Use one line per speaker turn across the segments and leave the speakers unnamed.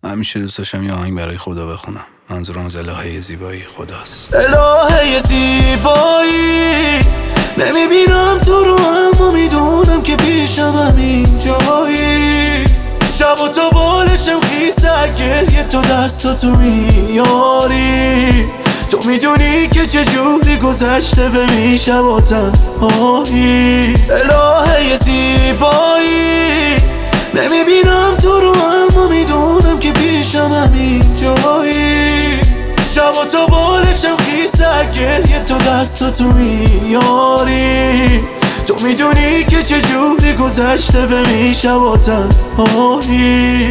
همیشه دوست داشتم یه آهنگ برای خدا بخونم. منظورم از الهه زیبایی خداست.
الهه زیبایی، نمیبینم تو رو اما میدونم که پیشم همین جایی. شب و تو بالشم خیسه گریه، تو دستاتو میاری. تو میدونی که چجوری گذشته به می شب و تنهایی. الهه زیبایی، نمیبینم تو رو اما میدونم که پیشم همین جایی. شب و تو بالشم خیسه گریه، تو دستاتو میاری. تو میدونی که چجوری گذشته به می شب و تنهایی.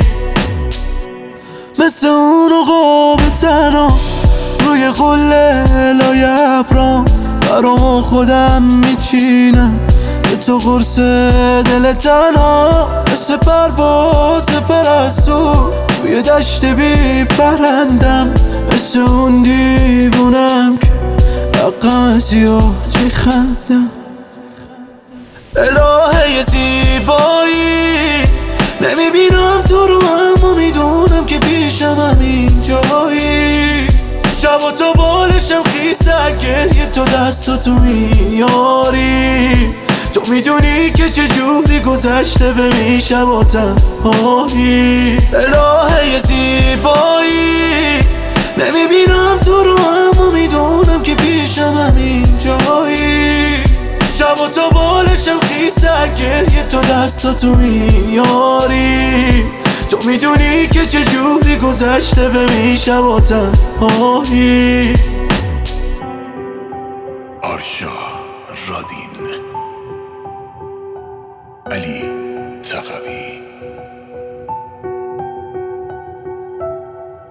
مثل اون عقاب تنها روی قله لای ابرام، برام خودم میچینم به تو قرص دل تنها. مثل پرواز پرستو روی دشت بی پرندم، مثل اون دیوونم که رقم زیاد میخندم. الهه زیبایی، نمیبینم تو رو اما میدونم که پیشم همین جایی. شب و تو بالشم خیسه گریه، تو دستاتو میاری. تو میدونی که چجوری گذشته به می شب و تنهایی. الهه زیبایی، نمیبینم تو رو اما میدونم که پیشم همین جایی. شب و تو بالشم خیسه گریه، تو دستاتو میاری. تو میدونی که چجوری گذشته به می شب و تنهایی.
آرشا رادیو.